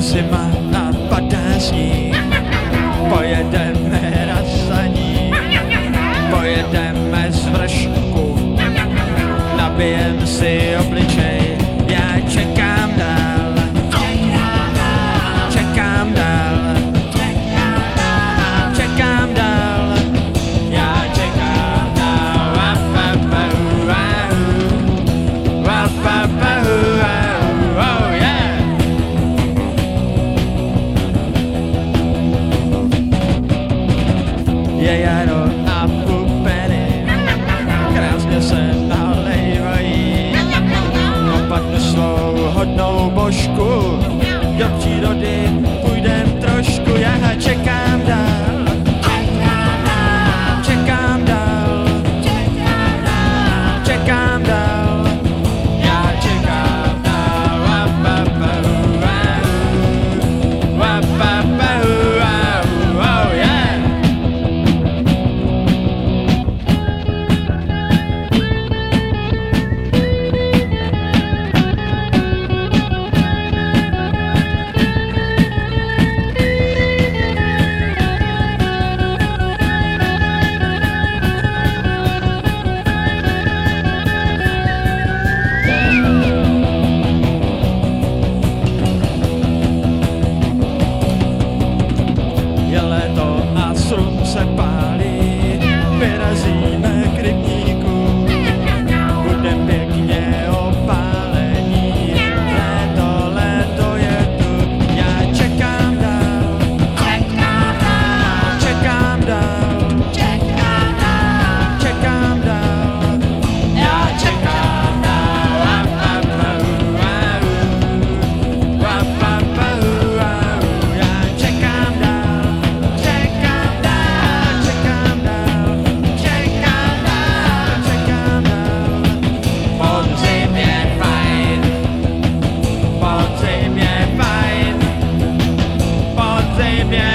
zima napadá sníh, pojedeme na saní, pojedeme z vršku, nabijem si obličej, já čekám dál, čekám dál, čekám dál, já čekám dál, oh yeah. Je jaro a pupeny krásně se nalejvají, opadnu svou hodnou božku, do přírody půjdem trošku, já čekám dál, čekám dál, čekám dál, já čekám dál, oh yeah. Je léto a slunce pálí, vyrazíme k rybníku, budem pěkně opálení, léto je tu, já čekám dál, čekám dál, čekám dál, já čekám dál, já čekám dál, čekám dál, čekám dál, čekám dál, čekám dál. Podzim je fajn, podzim je fajn, podzim je